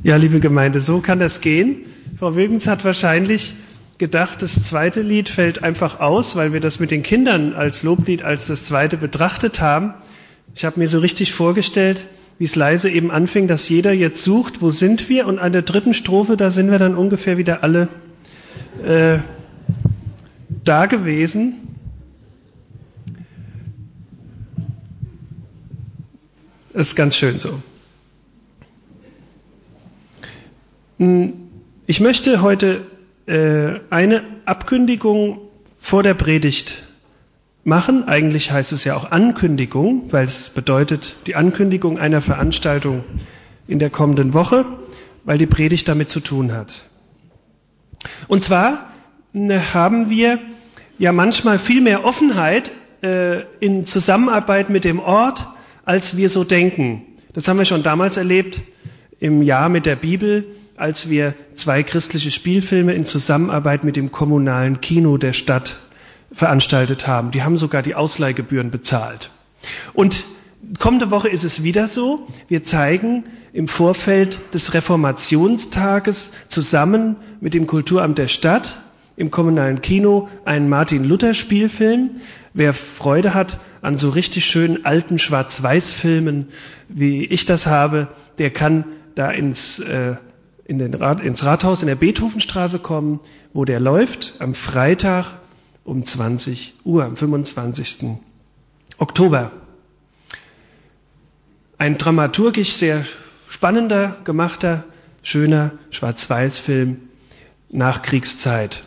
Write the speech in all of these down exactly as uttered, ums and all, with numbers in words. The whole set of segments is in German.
Ja, liebe Gemeinde, so kann das gehen. Frau Wilgens hat wahrscheinlich gedacht, das zweite Lied fällt einfach aus, weil wir das mit den Kindern als Loblied als das zweite betrachtet haben. Ich habe mir so richtig vorgestellt, wie es leise eben anfing, dass jeder jetzt sucht, wo sind wir? Und an der dritten Strophe, da sind wir dann ungefähr wieder alle äh, da gewesen. Das ist ganz schön so. Ich möchte heute äh, eine Abkündigung vor der Predigt machen. Eigentlich heißt es ja auch Ankündigung, weil es bedeutet die Ankündigung einer Veranstaltung in der kommenden Woche, weil die Predigt damit zu tun hat. Und zwar äh, haben wir ja manchmal viel mehr Offenheit äh, in Zusammenarbeit mit dem Ort, als wir so denken. Das haben wir schon damals erlebt, im Jahr mit der Bibel, als wir zwei christliche Spielfilme in Zusammenarbeit mit dem kommunalen Kino der Stadt veranstaltet haben. Die haben sogar die Ausleihgebühren bezahlt. Und kommende Woche ist es wieder so. Wir zeigen im Vorfeld des Reformationstages zusammen mit dem Kulturamt der Stadt im kommunalen Kino einen Martin-Luther-Spielfilm. Wer Freude hat an so richtig schönen alten Schwarz-Weiß-Filmen, wie ich das habe, der kann da ins äh, in den Rat, ins Rathaus in der Beethovenstraße kommen, wo der läuft, am Freitag um zwanzig Uhr, am fünfundzwanzigsten Oktober. Ein dramaturgisch sehr spannender, gemachter, schöner Schwarz-Weiß-Film nach Kriegszeit.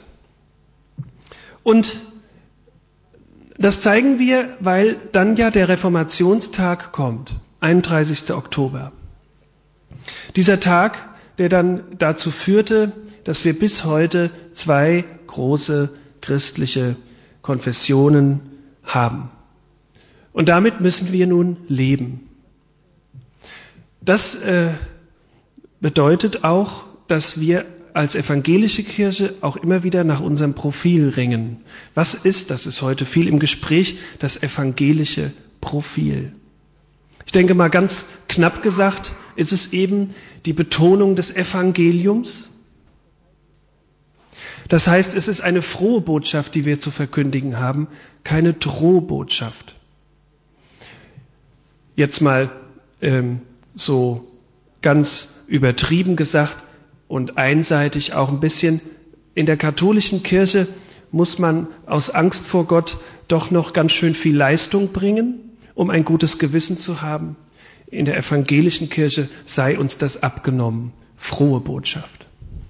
Und das zeigen wir, weil dann ja der Reformationstag kommt, einunddreißigsten Oktober. Dieser Tag, der dann dazu führte, dass wir bis heute zwei große christliche Konfessionen haben. Und damit müssen wir nun leben. Das äh, bedeutet auch, dass wir als evangelische Kirche auch immer wieder nach unserem Profil ringen. Was ist, das ist heute viel im Gespräch, das evangelische Profil? Ich denke mal ganz knapp gesagt, ist es eben die Betonung des Evangeliums. Das heißt, es ist eine frohe Botschaft, die wir zu verkündigen haben, keine Drohbotschaft. Jetzt mal ähm, so ganz übertrieben gesagt und einseitig auch ein bisschen, in der katholischen Kirche muss man aus Angst vor Gott doch noch ganz schön viel Leistung bringen, um ein gutes Gewissen zu haben. In der evangelischen Kirche sei uns das abgenommen. Frohe Botschaft.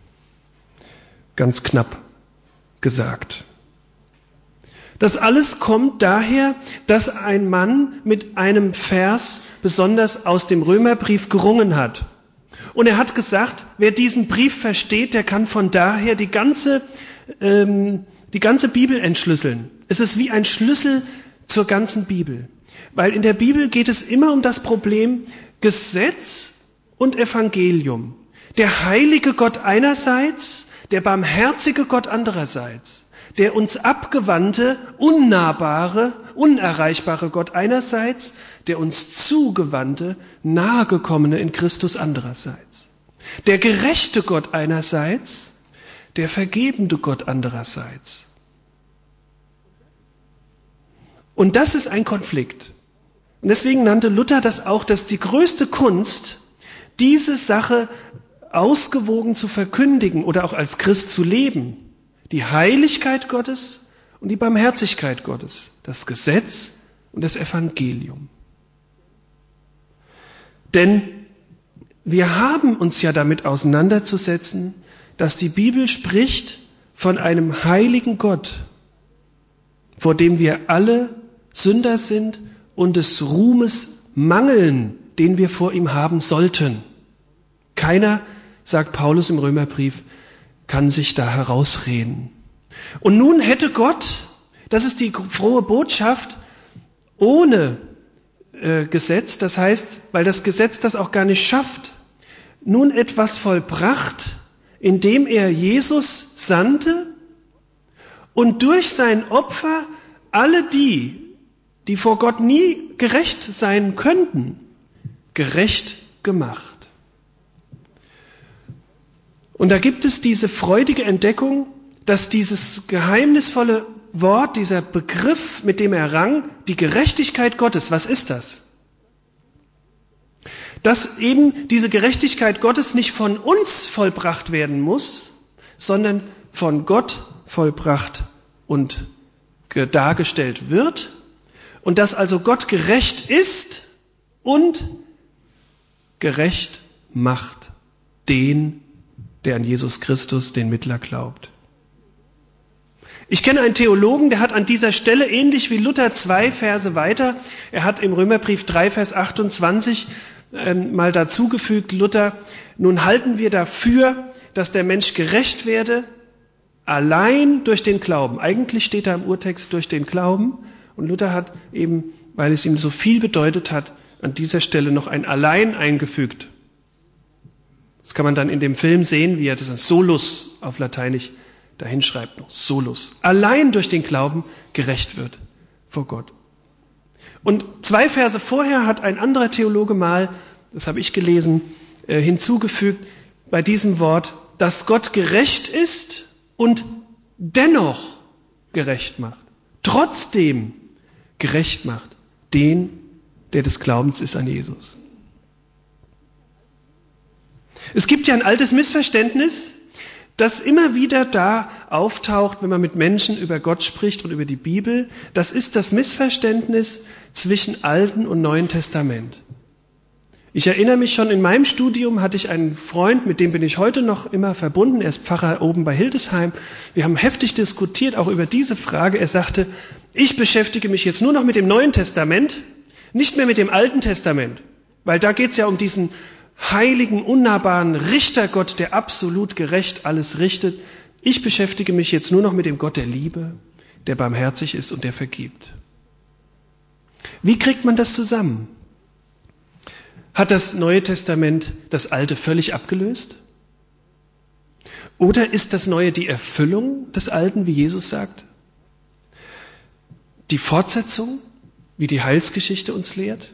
Ganz knapp gesagt. Das alles kommt daher, dass ein Mann mit einem Vers besonders aus dem Römerbrief gerungen hat. Und er hat gesagt, wer diesen Brief versteht, der kann von daher die ganze, ähm, die ganze Bibel entschlüsseln. Es ist wie ein Schlüssel zur ganzen Bibel. Weil in der Bibel geht es immer um das Problem Gesetz und Evangelium. Der heilige Gott einerseits, der barmherzige Gott andererseits. Der uns abgewandte, unnahbare, unerreichbare Gott einerseits, der uns zugewandte, nahegekommene in Christus andererseits. Der gerechte Gott einerseits, der vergebende Gott andererseits. Und das ist ein Konflikt. Und deswegen nannte Luther das auch, dass die größte Kunst, diese Sache ausgewogen zu verkündigen oder auch als Christ zu leben. Die Heiligkeit Gottes und die Barmherzigkeit Gottes. Das Gesetz und das Evangelium. Denn wir haben uns ja damit auseinanderzusetzen, dass die Bibel spricht von einem heiligen Gott, vor dem wir alle Sünder sind und des Ruhmes mangeln, den wir vor ihm haben sollten. Keiner, sagt Paulus im Römerbrief, kann sich da herausreden. Und nun hätte Gott, das ist die frohe Botschaft, ohne äh, Gesetz, das heißt, weil das Gesetz das auch gar nicht schafft, nun etwas vollbracht, indem er Jesus sandte und durch sein Opfer alle die, die vor Gott nie gerecht sein könnten, gerecht gemacht. Und da gibt es diese freudige Entdeckung, dass dieses geheimnisvolle Wort, dieser Begriff, mit dem er rang, die Gerechtigkeit Gottes, was ist das? Dass eben diese Gerechtigkeit Gottes nicht von uns vollbracht werden muss, sondern von Gott vollbracht und dargestellt wird. Und dass also Gott gerecht ist und gerecht macht den, der an Jesus Christus, den Mittler, glaubt. Ich kenne einen Theologen, der hat an dieser Stelle, ähnlich wie Luther, zwei Verse weiter, er hat im Römerbrief drei, Vers achtundzwanzig ähm, mal dazugefügt, Luther, nun halten wir dafür, dass der Mensch gerecht werde, allein durch den Glauben. Eigentlich steht da im Urtext durch den Glauben. Und Luther hat eben, weil es ihm so viel bedeutet hat, an dieser Stelle noch ein Allein eingefügt. Das kann man dann in dem Film sehen, wie er das Solus auf Lateinisch dahin schreibt, noch Solus. Allein durch den Glauben gerecht wird vor Gott. Und zwei Verse vorher hat ein anderer Theologe mal, das habe ich gelesen, äh, hinzugefügt bei diesem Wort, dass Gott gerecht ist und dennoch gerecht macht. Trotzdem gerecht macht den, der des Glaubens ist an Jesus. Es gibt ja ein altes Missverständnis, das immer wieder da auftaucht, wenn man mit Menschen über Gott spricht und über die Bibel. Das ist das Missverständnis zwischen Alten und Neuen Testament. Ich erinnere mich schon, in meinem Studium hatte ich einen Freund, mit dem bin ich heute noch immer verbunden. Er ist Pfarrer oben bei Hildesheim. Wir haben heftig diskutiert, auch über diese Frage. Er sagte, ich beschäftige mich jetzt nur noch mit dem Neuen Testament, nicht mehr mit dem Alten Testament. Weil da geht es ja um diesen heiligen, unnahbaren Richtergott, der absolut gerecht alles richtet. Ich beschäftige mich jetzt nur noch mit dem Gott der Liebe, der barmherzig ist und der vergibt. Wie kriegt man das zusammen? Hat das Neue Testament das Alte völlig abgelöst? Oder ist das Neue die Erfüllung des Alten, wie Jesus sagt? Die Fortsetzung, wie die Heilsgeschichte uns lehrt?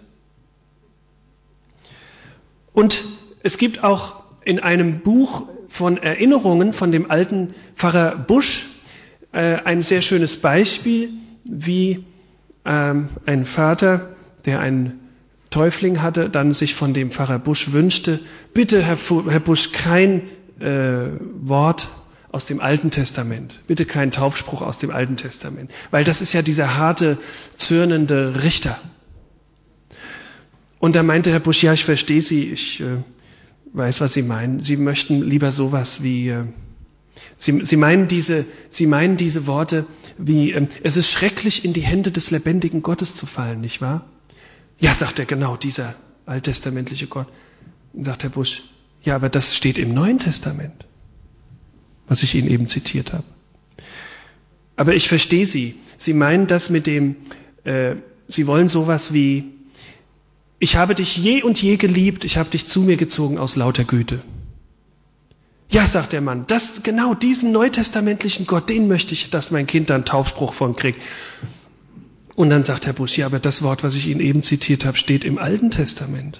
Und es gibt auch in einem Buch von Erinnerungen von dem alten Pfarrer Busch äh, ein sehr schönes Beispiel, wie ähm, ein Vater, der einen Täufling hatte, dann sich von dem Pfarrer Busch wünschte, bitte Herr, Fu- Herr Busch, kein äh, Wort aus dem Alten Testament, bitte kein Taufspruch aus dem Alten Testament, weil das ist ja dieser harte, zürnende Richter. Und da meinte Herr Busch, ja, ich verstehe Sie, ich äh, weiß, was Sie meinen. Sie möchten lieber sowas wie, äh, Sie, Sie, meinen diese, Sie meinen diese Worte wie, äh, es ist schrecklich, in die Hände des lebendigen Gottes zu fallen, nicht wahr? Ja, sagt er, genau, dieser alttestamentliche Gott. Und sagt Herr Busch, ja, aber das steht im Neuen Testament, was ich Ihnen eben zitiert habe. Aber ich verstehe Sie. Sie meinen das mit dem, äh, Sie wollen sowas wie, ich habe dich je und je geliebt, ich habe dich zu mir gezogen aus lauter Güte. Ja, sagt der Mann, das, genau diesen neutestamentlichen Gott, den möchte ich, dass mein Kind dann Taufspruch von kriegt. Und dann sagt Herr Busch, ja, aber das Wort, was ich Ihnen eben zitiert habe, steht im Alten Testament.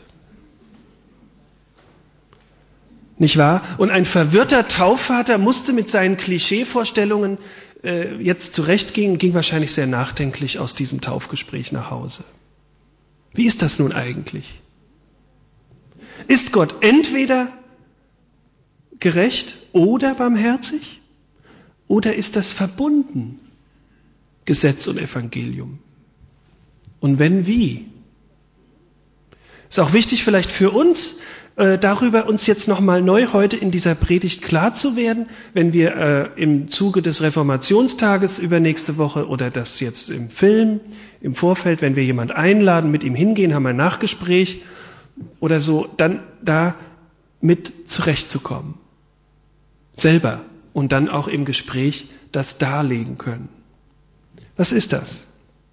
Nicht wahr? Und ein verwirrter Taufvater musste mit seinen Klischeevorstellungen äh, jetzt zurechtgehen und ging wahrscheinlich sehr nachdenklich aus diesem Taufgespräch nach Hause. Wie ist das nun eigentlich? Ist Gott entweder gerecht oder barmherzig? Oder ist das verbunden, Gesetz und Evangelium? Und wenn, wie? Ist auch wichtig vielleicht für uns, äh, darüber uns jetzt nochmal neu heute in dieser Predigt klar zu werden, wenn wir äh, im Zuge des Reformationstages übernächste Woche oder das jetzt im Film, im Vorfeld, wenn wir jemand einladen, mit ihm hingehen, haben wir ein Nachgespräch oder so, dann da mit zurechtzukommen. Selber und dann auch im Gespräch das darlegen können. Was ist das?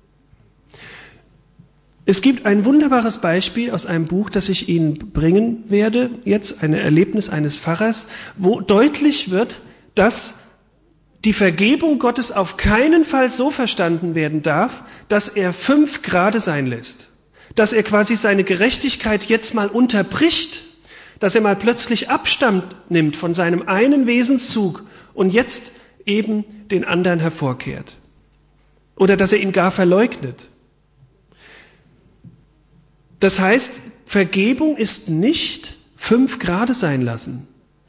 Es gibt ein wunderbares Beispiel aus einem Buch, das ich Ihnen bringen werde, jetzt ein Erlebnis eines Pfarrers, wo deutlich wird, dass die Vergebung Gottes auf keinen Fall so verstanden werden darf, dass er fünf Grade sein lässt, dass er quasi seine Gerechtigkeit jetzt mal unterbricht, dass er mal plötzlich Abstand nimmt von seinem einen Wesenszug und jetzt eben den anderen hervorkehrt. Oder dass er ihn gar verleugnet. Das heißt, Vergebung ist nicht fünf Grade sein lassen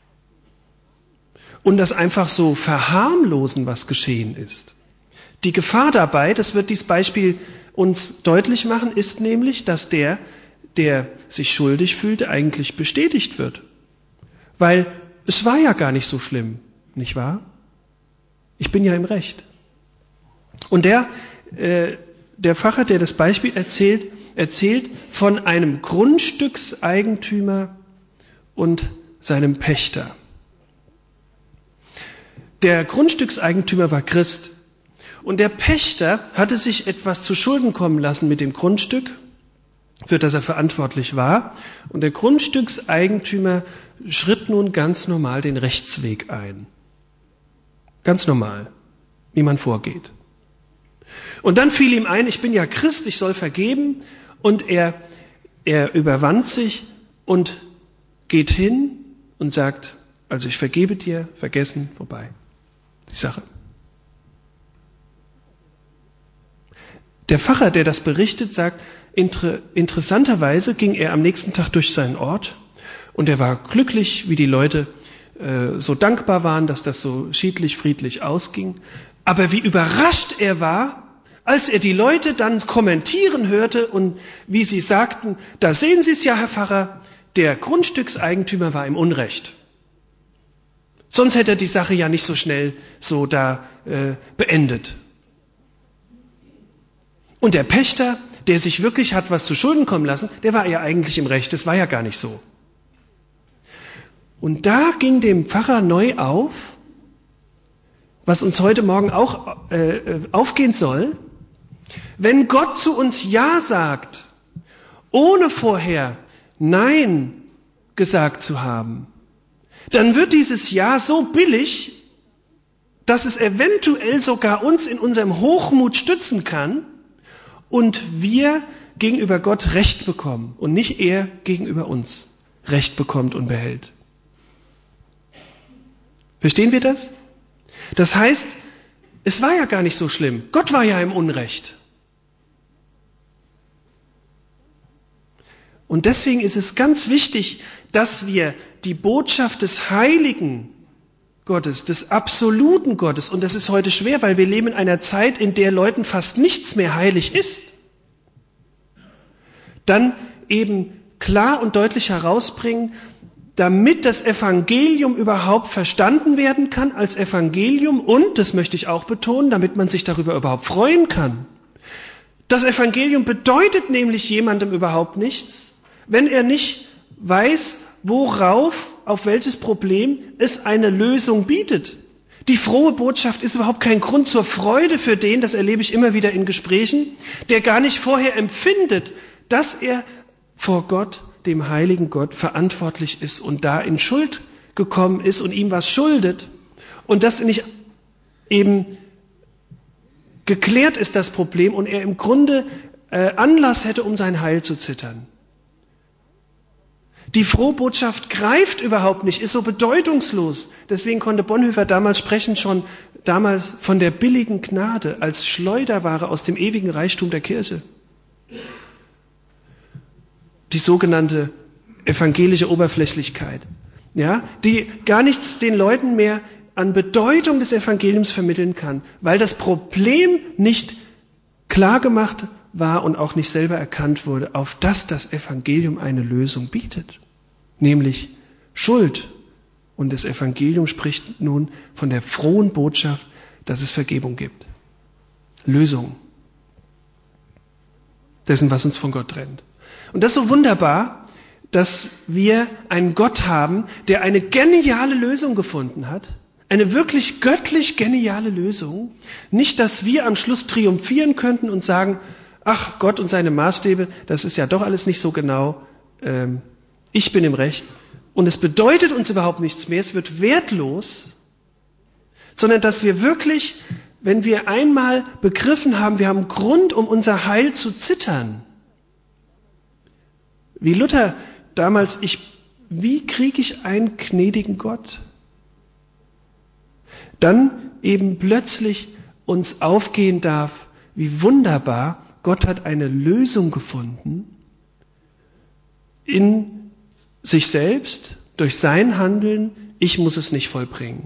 und das einfach so verharmlosen, was geschehen ist. Die Gefahr dabei, das wird dieses Beispiel uns deutlich machen, ist nämlich, dass der, der sich schuldig fühlte, eigentlich bestätigt wird. Weil es war ja gar nicht so schlimm, nicht wahr? Ich bin ja im Recht. Und der, äh, der Pfarrer, der das Beispiel erzählt, erzählt von einem Grundstückseigentümer und seinem Pächter. Der Grundstückseigentümer war Christ und der Pächter hatte sich etwas zu Schulden kommen lassen mit dem Grundstück, für das er verantwortlich war. Und der Grundstückseigentümer schritt nun ganz normal den Rechtsweg ein. Ganz normal, wie man vorgeht. Und dann fiel ihm ein, ich bin ja Christ, ich soll vergeben. Und er, er überwand sich und geht hin und sagt, also ich vergebe dir, vergessen, vorbei. Die Sache. Der Pfarrer, der das berichtet, sagt, inter, interessanterweise ging er am nächsten Tag durch seinen Ort und er war glücklich, wie die Leute äh, so dankbar waren, dass das so schiedlich, friedlich ausging. Aber wie überrascht er war, als er die Leute dann kommentieren hörte und wie sie sagten, da sehen Sie es ja, Herr Pfarrer, der Grundstückseigentümer war im Unrecht. Sonst hätte er die Sache ja nicht so schnell so da äh, beendet. Und der Pächter, der sich wirklich hat was zu Schulden kommen lassen, der war ja eigentlich im Recht, das war ja gar nicht so. Und da ging dem Pfarrer neu auf, was uns heute Morgen auch äh, aufgehen soll, wenn Gott zu uns Ja sagt, ohne vorher Nein gesagt zu haben, dann wird dieses Ja so billig, dass es eventuell sogar uns in unserem Hochmut stützen kann und wir gegenüber Gott Recht bekommen und nicht er gegenüber uns Recht bekommt und behält. Verstehen wir das? Das heißt, es war ja gar nicht so schlimm. Gott war ja im Unrecht. Und deswegen ist es ganz wichtig, dass wir die Botschaft des Heiligen Gottes, des absoluten Gottes, und das ist heute schwer, weil wir leben in einer Zeit, in der Leuten fast nichts mehr heilig ist, dann eben klar und deutlich herausbringen, damit das Evangelium überhaupt verstanden werden kann als Evangelium und, das möchte ich auch betonen, damit man sich darüber überhaupt freuen kann. Das Evangelium bedeutet nämlich jemandem überhaupt nichts, wenn er nicht weiß, worauf, auf welches Problem es eine Lösung bietet. Die frohe Botschaft ist überhaupt kein Grund zur Freude für den, das erlebe ich immer wieder in Gesprächen, der gar nicht vorher empfindet, dass er vor Gott, dem heiligen Gott, verantwortlich ist und da in Schuld gekommen ist und ihm was schuldet und das nicht eben geklärt ist, das Problem, und er im Grunde äh, Anlass hätte, um sein Heil zu zittern. Die frohe Botschaft greift überhaupt nicht, ist so bedeutungslos. Deswegen konnte Bonhoeffer damals sprechen, schon damals von der billigen Gnade als Schleuderware aus dem ewigen Reichtum der Kirche. Die sogenannte evangelische Oberflächlichkeit, ja, die gar nichts den Leuten mehr an Bedeutung des Evangeliums vermitteln kann, weil das Problem nicht klar gemacht war und auch nicht selber erkannt wurde, auf das das Evangelium eine Lösung bietet, nämlich Schuld. Und das Evangelium spricht nun von der frohen Botschaft, dass es Vergebung gibt. Lösung dessen, was uns von Gott trennt. Und das ist so wunderbar, dass wir einen Gott haben, der eine geniale Lösung gefunden hat, eine wirklich göttlich geniale Lösung. Nicht, dass wir am Schluss triumphieren könnten und sagen, ach, Gott und seine Maßstäbe, das ist ja doch alles nicht so genau, ähm, ich bin im Recht. Und es bedeutet uns überhaupt nichts mehr, es wird wertlos, sondern dass wir wirklich, wenn wir einmal begriffen haben, wir haben Grund, um unser Heil zu zittern. Wie Luther damals, ich wie kriege ich einen gnädigen Gott? Dann eben plötzlich uns aufgehen darf, wie wunderbar, Gott hat eine Lösung gefunden in sich selbst, durch sein Handeln, ich muss es nicht vollbringen.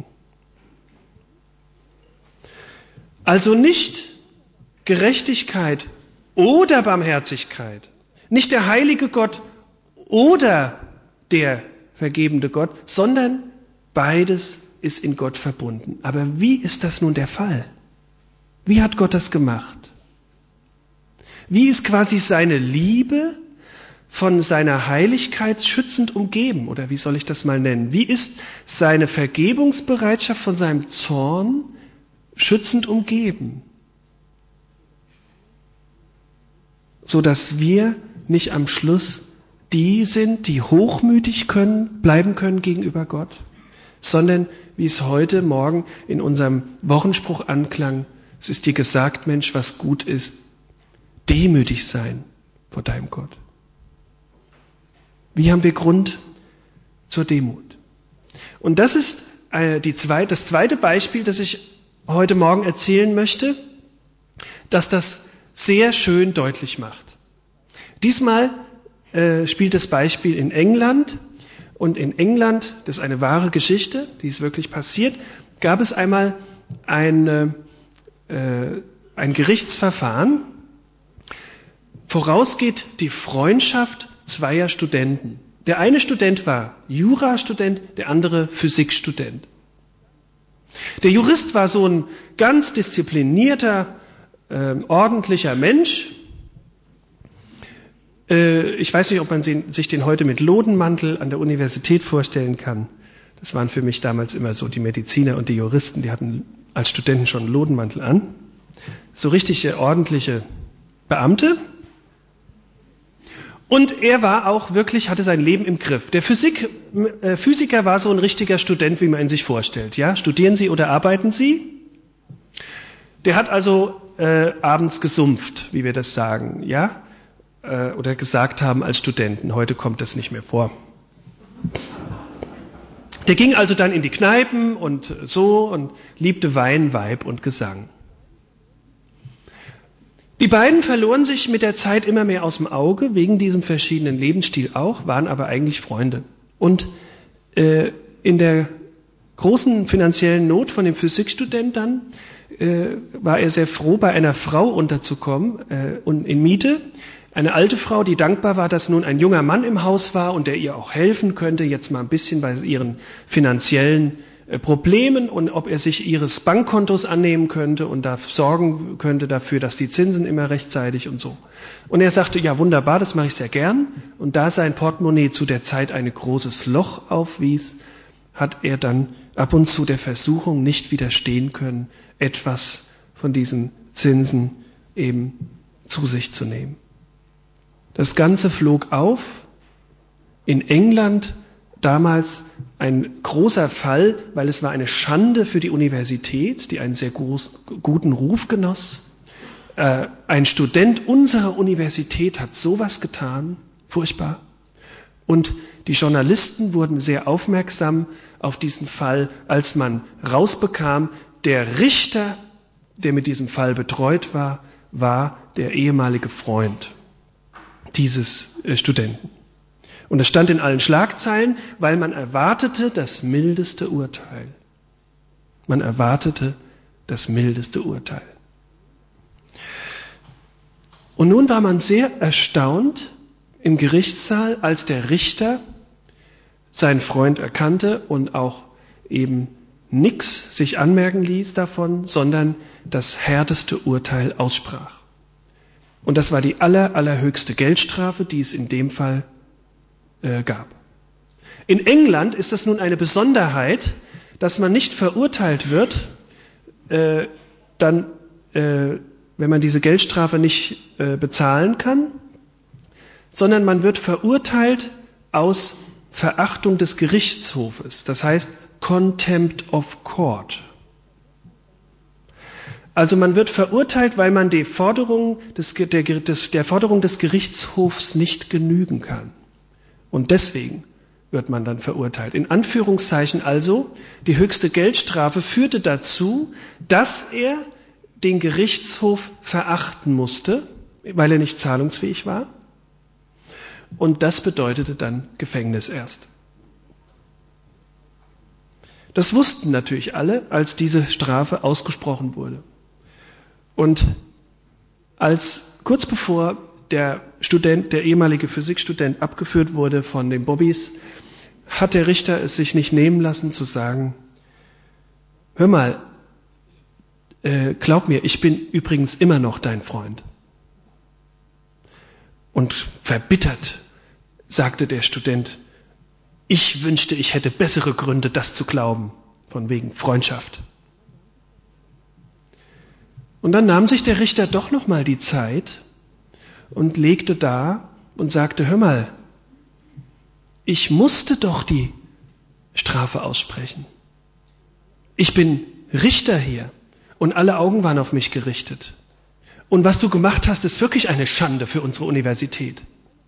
Also nicht Gerechtigkeit oder Barmherzigkeit, nicht der heilige Gott oder der vergebende Gott, sondern beides ist in Gott verbunden. Aber wie ist das nun der Fall? Wie hat Gott das gemacht? Wie ist quasi seine Liebe von seiner Heiligkeit schützend umgeben? Oder wie soll ich das mal nennen? Wie ist seine Vergebungsbereitschaft von seinem Zorn schützend umgeben? So dass wir nicht am Schluss die sind, die hochmütig können, bleiben können gegenüber Gott, sondern wie es heute Morgen in unserem Wochenspruch anklang, es ist dir gesagt, Mensch, was gut ist, demütig sein vor deinem Gott. Wie haben wir Grund zur Demut? Und das ist äh, die zwei, das zweite Beispiel, das ich heute Morgen erzählen möchte, dass das sehr schön deutlich macht. Diesmal äh, spielt das Beispiel in England. Und in England, das ist eine wahre Geschichte, die ist wirklich passiert, gab es einmal ein, äh, ein Gerichtsverfahren. Vorausgeht die Freundschaft zweier Studenten. Der eine Student war Jurastudent, der andere Physikstudent. Der Jurist war so ein ganz disziplinierter, äh, ordentlicher Mensch. Äh, ich weiß nicht, ob man sich den heute mit Lodenmantel an der Universität vorstellen kann. Das waren für mich damals immer so die Mediziner und die Juristen, die hatten als Studenten schon einen Lodenmantel an. So richtige, ordentliche Beamte. Und er war auch wirklich, hatte sein Leben im Griff. Der Physik, äh, Physiker war so ein richtiger Student, wie man ihn sich vorstellt. Ja, studieren Sie oder arbeiten Sie? Der hat also äh, abends gesumpft, wie wir das sagen, ja, äh, oder gesagt haben als Studenten. Heute kommt das nicht mehr vor. Der ging also dann in die Kneipen und so und liebte Wein, Weib und Gesang. Die beiden verloren sich mit der Zeit immer mehr aus dem Auge, wegen diesem verschiedenen Lebensstil auch, waren aber eigentlich Freunde. Und äh, in der großen finanziellen Not von dem Physikstudent dann äh, war er sehr froh, bei einer Frau unterzukommen äh, und in Miete. Eine alte Frau, die dankbar war, dass nun ein junger Mann im Haus war und der ihr auch helfen könnte, jetzt mal ein bisschen bei ihren finanziellen Problemen und ob er sich ihres Bankkontos annehmen könnte und da sorgen könnte dafür, dass die Zinsen immer rechtzeitig und so. Und er sagte, ja wunderbar, das mache ich sehr gern. Und da sein Portemonnaie zu der Zeit ein großes Loch aufwies, hat er dann ab und zu der Versuchung nicht widerstehen können, etwas von diesen Zinsen eben zu sich zu nehmen. Das Ganze flog auf. In England damals ein großer Fall, weil es war eine Schande für die Universität, die einen sehr groß, guten Ruf genoss. Äh, ein Student unserer Universität hat sowas getan, furchtbar. Und die Journalisten wurden sehr aufmerksam auf diesen Fall, als man rausbekam, der Richter, der mit diesem Fall betreut war, war der ehemalige Freund dieses äh, Studenten. Und es stand in allen Schlagzeilen, weil man erwartete das mildeste Urteil. Man erwartete das mildeste Urteil. Und nun war man sehr erstaunt im Gerichtssaal, als der Richter seinen Freund erkannte und auch eben nichts sich anmerken ließ davon, sondern das härteste Urteil aussprach. Und das war die aller, allerhöchste Geldstrafe, die es in dem Fall gab. In England ist das nun eine Besonderheit, dass man nicht verurteilt wird, äh, dann, äh, wenn man diese Geldstrafe nicht äh, bezahlen kann, sondern man wird verurteilt aus Verachtung des Gerichtshofes, das heißt Contempt of Court. Also man wird verurteilt, weil man die Forderung des, der, des, der Forderung des Gerichtshofs nicht genügen kann. Und deswegen wird man dann verurteilt. In Anführungszeichen also, die höchste Geldstrafe führte dazu, dass er den Gerichtshof verachten musste, weil er nicht zahlungsfähig war. Und das bedeutete dann Gefängnis erst. Das wussten natürlich alle, als diese Strafe ausgesprochen wurde. Und als kurz bevor der Student, der ehemalige Physikstudent abgeführt wurde von den Bobbys, hat der Richter es sich nicht nehmen lassen zu sagen, hör mal, äh, glaub mir, ich bin übrigens immer noch dein Freund. Und verbittert sagte der Student, ich wünschte, ich hätte bessere Gründe, das zu glauben, von wegen Freundschaft. Und dann nahm sich der Richter doch noch mal die Zeit und legte da und sagte, hör mal, ich musste doch die Strafe aussprechen. Ich bin Richter hier und alle Augen waren auf mich gerichtet. Und was du gemacht hast, ist wirklich eine Schande für unsere Universität.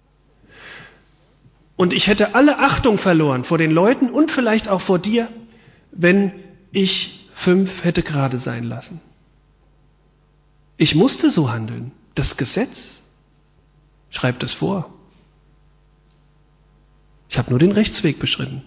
Und ich hätte alle Achtung verloren vor den Leuten und vielleicht auch vor dir, wenn ich fünf hätte gerade sein lassen. Ich musste so handeln. Das Gesetz schreibt es vor. Ich habe nur den Rechtsweg beschritten.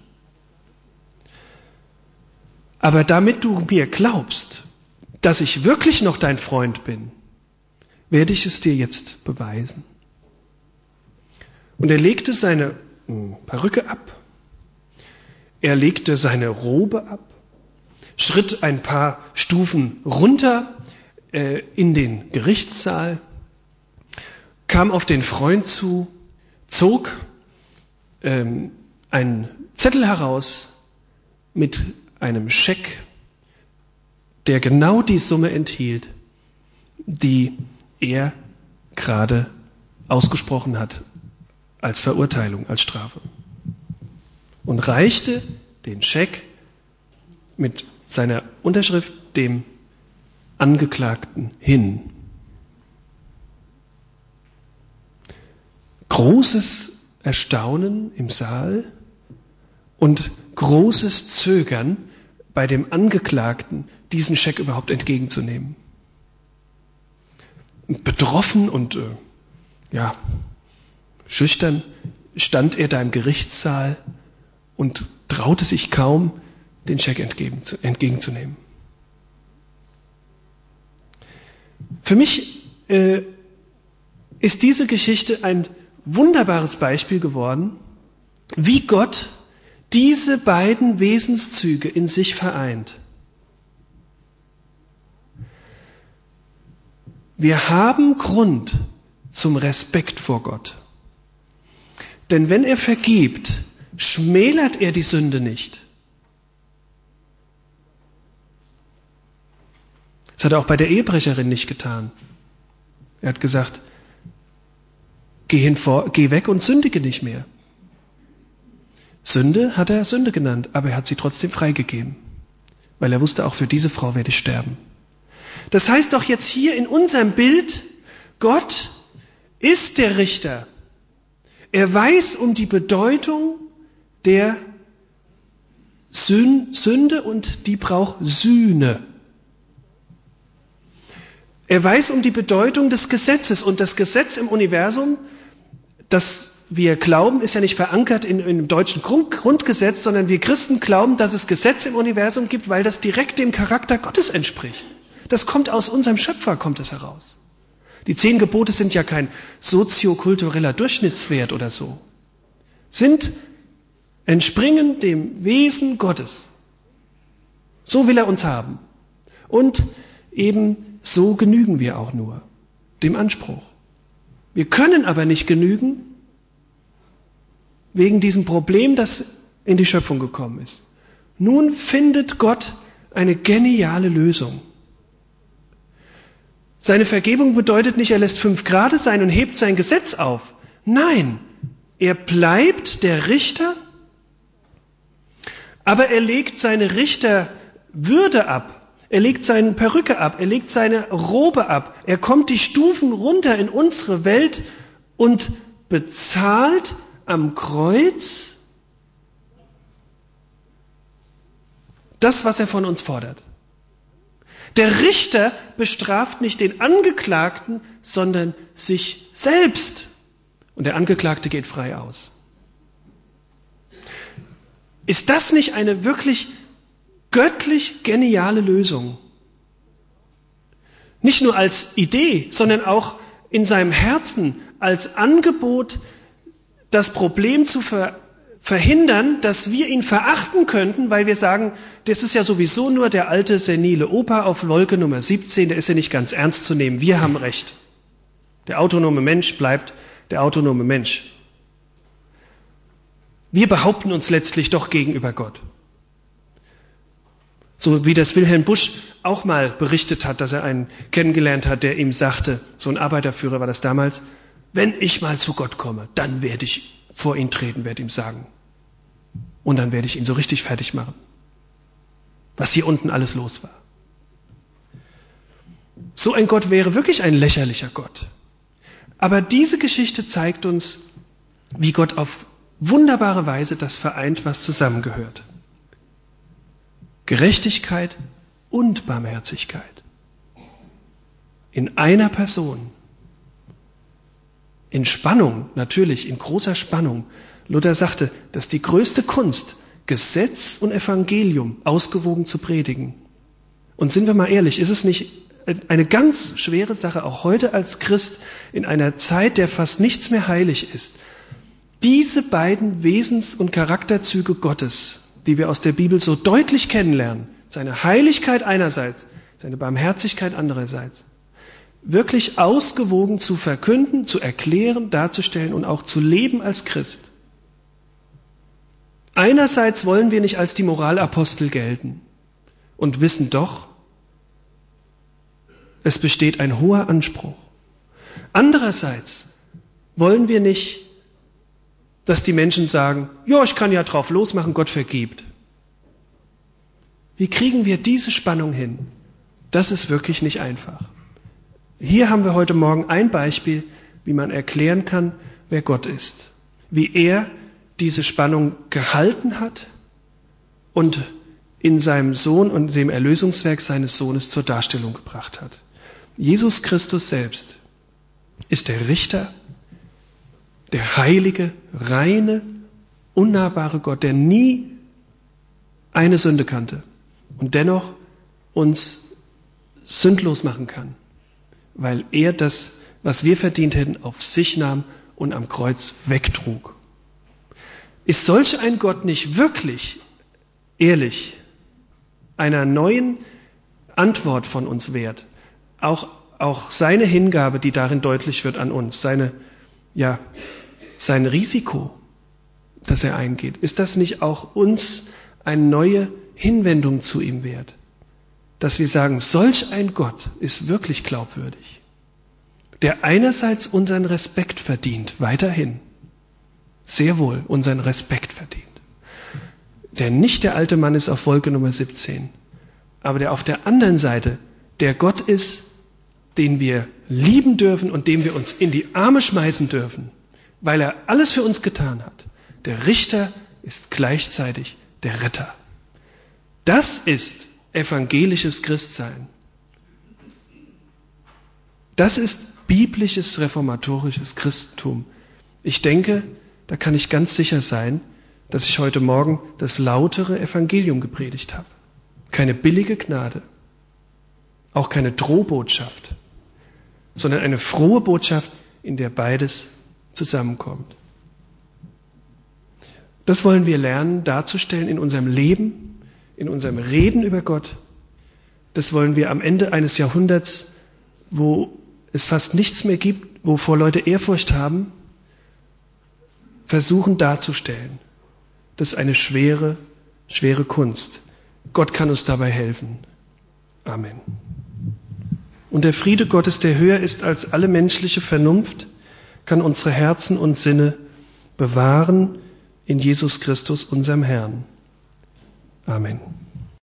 Aber damit du mir glaubst, dass ich wirklich noch dein Freund bin, werde ich es dir jetzt beweisen. Und er legte seine Perücke ab, er legte seine Robe ab, schritt ein paar Stufen runter äh, in den Gerichtssaal, kam auf den Freund zu, zog ähm, einen Zettel heraus mit einem Scheck, der genau die Summe enthielt, die er gerade ausgesprochen hat als Verurteilung, als Strafe. Und reichte den Scheck mit seiner Unterschrift dem Angeklagten hin. Großes Erstaunen im Saal und großes Zögern bei dem Angeklagten, diesen Scheck überhaupt entgegenzunehmen. Betroffen und äh, ja, schüchtern stand er da im Gerichtssaal und traute sich kaum, den Scheck entgegenzunehmen. Für mich äh, ist diese Geschichte ein wunderbares Beispiel geworden, wie Gott diese beiden Wesenszüge in sich vereint. Wir haben Grund zum Respekt vor Gott. Denn wenn er vergibt, schmälert er die Sünde nicht. Das hat er auch bei der Ehebrecherin nicht getan. Er hat gesagt, geh hinvor, geh weg und sündige nicht mehr. Sünde hat er Sünde genannt, aber er hat sie trotzdem freigegeben, weil er wusste, auch für diese Frau werde ich sterben. Das heißt doch jetzt hier in unserem Bild, Gott ist der Richter. Er weiß um die Bedeutung der Sünde und die braucht Sühne. Er weiß um die Bedeutung des Gesetzes und das Gesetz im Universum, das wir glauben, ist ja nicht verankert in, in dem deutschen Grund, Grundgesetz, sondern wir Christen glauben, dass es Gesetze im Universum gibt, weil das direkt dem Charakter Gottes entspricht. Das kommt aus unserem Schöpfer, kommt es heraus. Die zehn Gebote sind ja kein soziokultureller Durchschnittswert oder so. Sind, entspringen dem Wesen Gottes. So will er uns haben. Und eben so genügen wir auch nur dem Anspruch. Wir können aber nicht genügen wegen diesem Problem, das in die Schöpfung gekommen ist. Nun findet Gott eine geniale Lösung. Seine Vergebung bedeutet nicht, er lässt fünf Grade sein und hebt sein Gesetz auf. Nein, er bleibt der Richter, aber er legt seine Richterwürde ab. Er legt seine Perücke ab, er legt seine Robe ab. Er kommt die Stufen runter in unsere Welt und bezahlt am Kreuz Das, was er von uns fordert. Der Richter bestraft nicht den Angeklagten, sondern sich selbst. Und der Angeklagte geht frei aus. Ist das nicht eine wirklich göttlich geniale Lösung? Nicht nur als Idee, sondern auch in seinem Herzen als Angebot, das Problem zu ver- verhindern, dass wir ihn verachten könnten, weil wir sagen, das ist ja sowieso nur der alte senile Opa auf Wolke Nummer siebzehn, der ist ja nicht ganz ernst zu nehmen. Wir haben Recht. Der autonome Mensch bleibt der autonome Mensch. Wir behaupten uns letztlich doch gegenüber Gott. So wie das Wilhelm Busch auch mal berichtet hat, dass er einen kennengelernt hat, der ihm sagte, so ein Arbeiterführer war das damals, wenn ich mal zu Gott komme, dann werde ich vor ihn treten, werde ihm sagen. Und dann werde ich ihn so richtig fertig machen, was hier unten alles los war. So ein Gott wäre wirklich ein lächerlicher Gott. Aber diese Geschichte zeigt uns, wie Gott auf wunderbare Weise das vereint, was zusammengehört. Gerechtigkeit und Barmherzigkeit. In einer Person. In Spannung, natürlich, in großer Spannung. Luther sagte, dass die größte Kunst, Gesetz und Evangelium ausgewogen zu predigen. Und sind wir mal ehrlich, ist es nicht eine ganz schwere Sache, auch heute als Christ, in einer Zeit, der fast nichts mehr heilig ist, diese beiden Wesens- und Charakterzüge Gottes, die wir aus der Bibel so deutlich kennenlernen, seine Heiligkeit einerseits, seine Barmherzigkeit andererseits, wirklich ausgewogen zu verkünden, zu erklären, darzustellen und auch zu leben als Christ. Einerseits wollen wir nicht als die Moralapostel gelten und wissen doch, es besteht ein hoher Anspruch. Andererseits wollen wir nicht, dass die Menschen sagen, ja, ich kann ja drauf losmachen, Gott vergibt. Wie kriegen wir diese Spannung hin? Das ist wirklich nicht einfach. Hier haben wir heute Morgen ein Beispiel, wie man erklären kann, wer Gott ist. Wie er diese Spannung gehalten hat und in seinem Sohn und dem Erlösungswerk seines Sohnes zur Darstellung gebracht hat. Jesus Christus selbst ist der Richter, der heilige, reine, unnahbare Gott, der nie eine Sünde kannte und dennoch uns sündlos machen kann, weil er das, was wir verdient hätten, auf sich nahm und am Kreuz wegtrug. Ist solch ein Gott nicht wirklich, ehrlich, einer neuen Antwort von uns wert? Auch, auch seine Hingabe, die darin deutlich wird an uns, seine, ja, sein Risiko, das er eingeht, ist das nicht auch uns eine neue Hinwendung zu ihm wert? Dass wir sagen, solch ein Gott ist wirklich glaubwürdig, der einerseits unseren Respekt verdient, weiterhin, sehr wohl unseren Respekt verdient, der nicht der alte Mann ist auf Wolke Nummer siebzehn, aber der auf der anderen Seite der Gott ist, den wir lieben dürfen und dem wir uns in die Arme schmeißen dürfen, weil er alles für uns getan hat. Der Richter ist gleichzeitig der Retter. Das ist evangelisches Christsein. Das ist biblisches, reformatorisches Christentum. Ich denke, da kann ich ganz sicher sein, dass ich heute Morgen das lautere Evangelium gepredigt habe. Keine billige Gnade, auch keine Drohbotschaft, sondern eine frohe Botschaft, in der beides zusammenkommt. Das wollen wir lernen, darzustellen in unserem Leben, in unserem Reden über Gott. Das wollen wir am Ende eines Jahrhunderts, wo es fast nichts mehr gibt, wovor Leute Ehrfurcht haben, versuchen darzustellen. Das ist eine schwere, schwere Kunst. Gott kann uns dabei helfen. Amen. Und der Friede Gottes, der höher ist als alle menschliche Vernunft, kann unsere Herzen und Sinne bewahren in Jesus Christus, unserem Herrn. Amen.